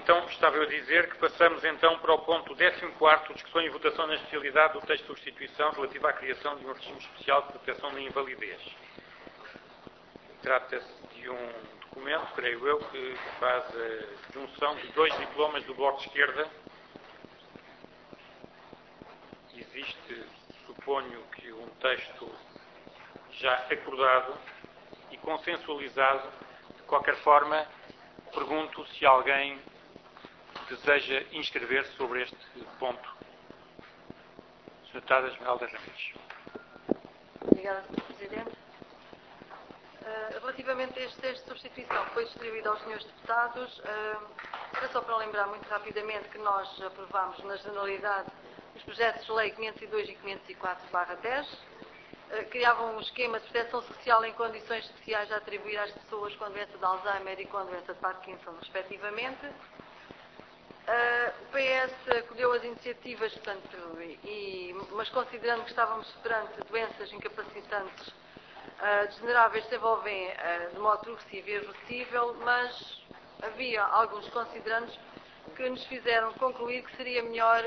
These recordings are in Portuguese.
Então, estava eu a dizer que passamos então para o ponto 14º, discussão e votação na especialidade do texto de substituição relativo à criação de um regime especial de proteção da invalidez. Trata-se de um documento, creio eu, que faz a junção de dois diplomas do Bloco de Esquerda. Existe, suponho que, um texto já acordado e consensualizado. De qualquer forma, pergunto se alguém deseja inscrever-se sobre este ponto. Sra. Deputada Esmeralda Ramírez. Obrigada, Sr. Presidente. Relativamente a este texto de substituição que foi distribuído aos senhores deputados, era só para lembrar muito rapidamente que nós aprovámos na generalidade os projetos de lei 502 e 504/10, criavam um esquema de proteção social em condições especiais a atribuir às pessoas com doença de Alzheimer e com doença de Parkinson, respectivamente. O PS acolheu as iniciativas, portanto, mas considerando que estávamos perante doenças incapacitantes degeneráveis que se desenvolvem de modo progressivo e irreversível, mas havia alguns considerandos que nos fizeram concluir que seria melhor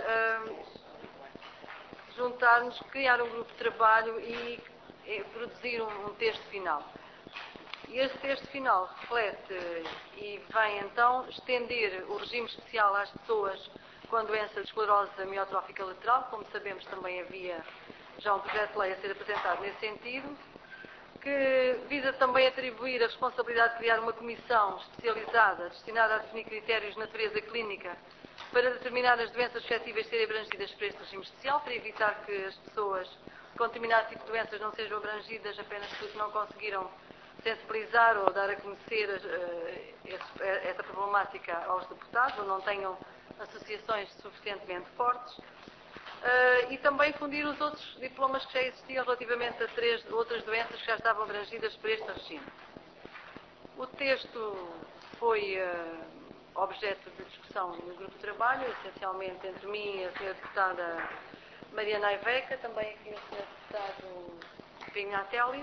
juntar-nos, criar um grupo de trabalho e produzir um texto final. E este texto final reflete e vem então estender o regime especial às pessoas com doença de esclerose amiotrófica lateral. Como sabemos, também havia já um projeto de lei a ser apresentado nesse sentido, que visa também atribuir a responsabilidade de criar uma comissão especializada destinada a definir critérios de natureza clínica para determinar as doenças suscetíveis de serem abrangidas por este regime especial, para evitar que as pessoas com determinado tipo de doenças não sejam abrangidas apenas porque não conseguiram sensibilizar ou dar a conhecer essa problemática aos deputados, ou não tenham associações suficientemente fortes, e também fundir os outros diplomas que já existiam relativamente a 3 outras doenças que já estavam abrangidas por este regime. O texto foi objeto de discussão no grupo de trabalho, essencialmente entre mim e a Sra. Deputada Mariana Aiveca, também aqui o Sr. Deputado Pignatelli.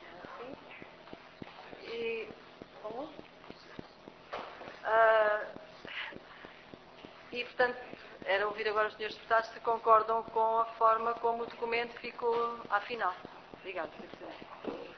E, portanto, era ouvir agora os senhores deputados se concordam com a forma como o documento ficou à final. Obrigado, Sr. Presidente.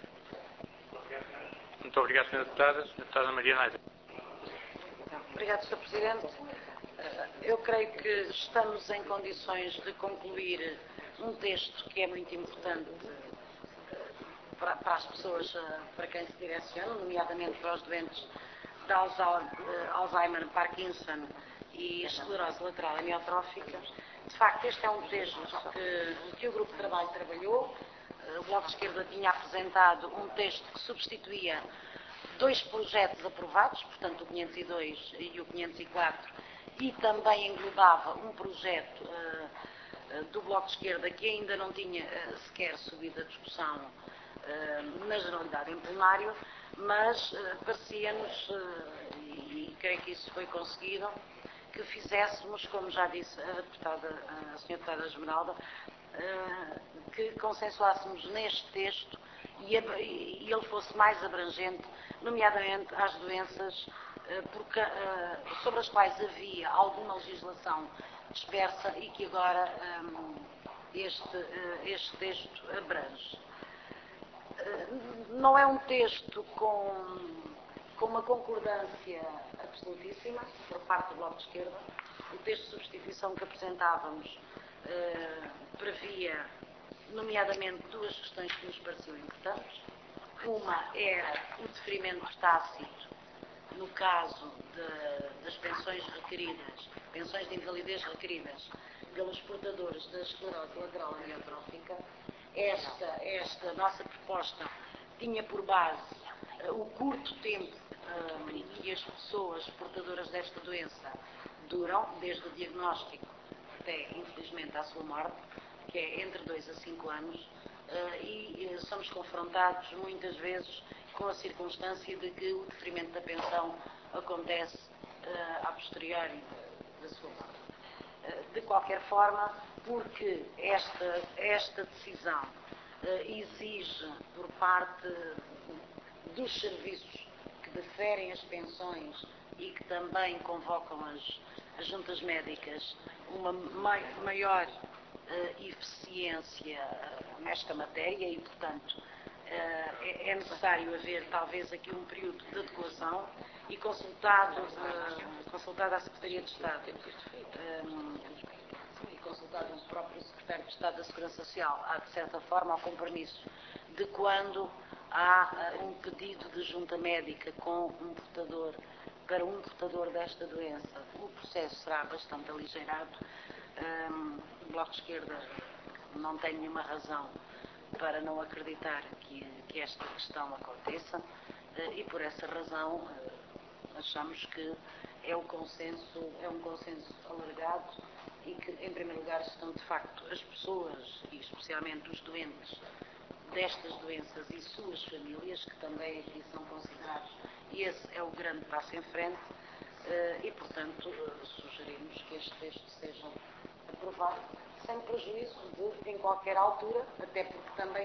Muito obrigado, Sra. Deputada. Sra. Deputada Mariana Aiveca. Obrigado, Sr. Presidente. Eu creio que estamos em condições de concluir um texto que é muito importante para as pessoas para quem se direciona, nomeadamente para os doentes de Alzheimer, Parkinson e esclerose lateral amiotrófica. De facto, este é um texto que o Grupo de Trabalho trabalhou. O Bloco de Esquerda tinha apresentado um texto que substituía dois projetos aprovados, portanto o 502 e o 504, e também englobava um projeto do Bloco de Esquerda que ainda não tinha sequer subido a discussão na generalidade em plenário, mas parecia-nos, e creio que isso foi conseguido, que fizéssemos, como já disse a Sra. Deputada Esmeralda, que consensuássemos neste texto e ele fosse mais abrangente, nomeadamente às doenças sobre as quais havia alguma legislação dispersa e que agora este texto abrange. Não é um texto com uma concordância absolutíssima por parte do Bloco de Esquerda. O texto de substituição que apresentávamos previa, nomeadamente, duas questões que nos pareciam importantes. Uma era o deferimento tácito no caso das pensões requeridas, pensões de invalidez requeridas pelos portadores da esclerose lateral amiotrófica. Esta nossa proposta tinha por base o curto tempo que as pessoas portadoras desta doença duram, desde o diagnóstico até, infelizmente, à sua morte, que é entre 2 a 5 anos, e somos confrontados muitas vezes com a circunstância de que o deferimento da pensão acontece a posteriori da sua morte. De qualquer forma, porque esta decisão exige por parte dos serviços que deferem as pensões e que também convocam as juntas médicas uma maior eficiência nesta matéria e, portanto, é necessário haver talvez aqui um período de adequação e consultada a Secretaria de Estado e consultado o próprio Secretário de Estado da Segurança Social, há de certa forma ao compromisso de quando há um pedido de junta médica com um portador para um portador desta doença, o processo será bastante aligeirado. O Bloco de Esquerda não tem nenhuma razão para não acreditar que esta questão aconteça e por essa razão achamos que é um consenso alargado e que em primeiro lugar estão de facto as pessoas e especialmente os doentes destas doenças e suas famílias que também aqui são considerados e esse é o grande passo em frente e portanto sugerimos que este texto seja aprovado sem prejuízo de, em qualquer altura, até porque também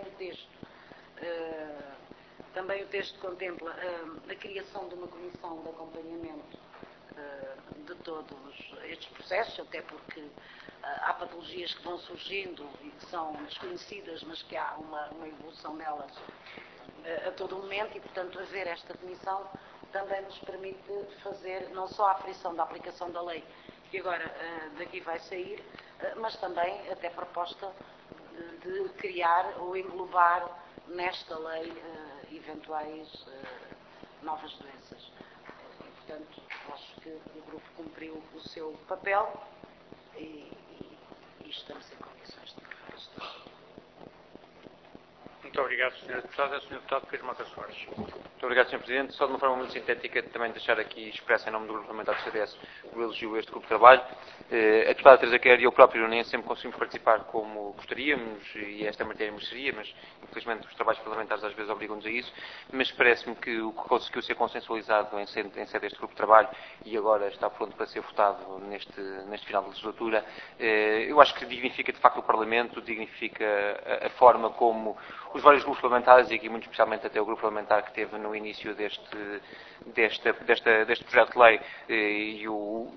o texto contempla a criação de uma comissão de acompanhamento de todos estes processos, até porque há patologias que vão surgindo e que são desconhecidas, mas que há uma evolução delas a todo momento e, portanto, haver esta comissão também nos permite fazer não só a aferição da aplicação da lei, que agora daqui vai sair, mas também até proposta de criar ou englobar nesta lei eventuais novas doenças. E, portanto, acho que o grupo cumpriu o seu papel e estamos em condições de aprovar este texto. Muito obrigado, Sr. Deputado. Sr. Deputado Pedro Mota Soares. Muito obrigado, Sr. Presidente. Só de uma forma muito sintética, também deixar aqui expresso em nome do Grupo Parlamentar do CDS o elogio a este grupo de trabalho. A deputada Teresa Quer e eu próprio nem sempre conseguimos participar como gostaríamos e esta matéria mereceria, mas infelizmente os trabalhos parlamentares às vezes obrigam-nos a isso, mas parece-me que o que conseguiu ser consensualizado em sede deste grupo de trabalho e agora está pronto para ser votado neste final da legislatura, eu acho que dignifica de facto o Parlamento, dignifica a forma como os vários grupos parlamentares e aqui muito especialmente até o grupo parlamentar que teve no início deste projeto de lei e o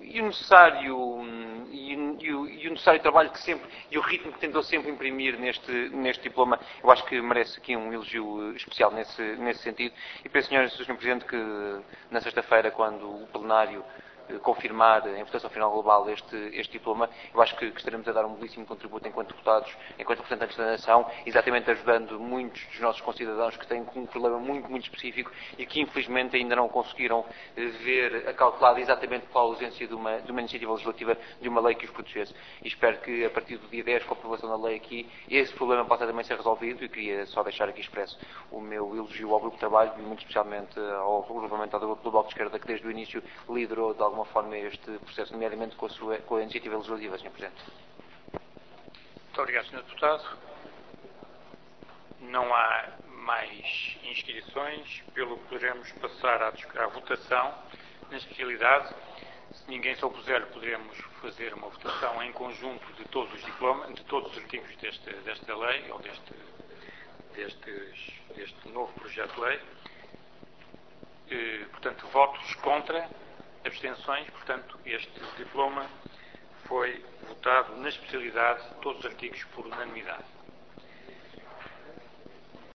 necessário trabalho que sempre e o ritmo que tentou sempre imprimir neste diploma, eu acho que merece aqui um elogio especial nesse sentido e penso, Sr. Presidente, que na sexta-feira, quando o plenário confirmar em votação final global este diploma, eu acho que estaremos a dar um belíssimo contributo enquanto deputados, enquanto representantes da nação, exatamente ajudando muitos dos nossos concidadãos que têm um problema muito, muito específico e que infelizmente ainda não conseguiram ver acautelada exatamente pela ausência de uma iniciativa legislativa de uma lei que os protegesse. E espero que a partir do dia 10, com a aprovação da lei aqui, esse problema possa também ser resolvido e queria só deixar aqui expresso o meu elogio ao grupo de trabalho e muito especialmente ao grupo parlamentar do Bloco de Esquerda que desde o início liderou de alguma forma este processo, nomeadamente com a iniciativa legislativa, Sr. Presidente. Muito obrigado, Sr. Deputado. Não há mais inscrições, pelo que poderemos passar à votação na especialidade. Se ninguém se opuser, poderemos fazer uma votação em conjunto de todos os diplomas, de todos os artigos desta lei, ou deste novo projeto de lei. Portanto, votos contra, abstenções, portanto, este diploma foi votado na especialidade, todos os artigos por unanimidade.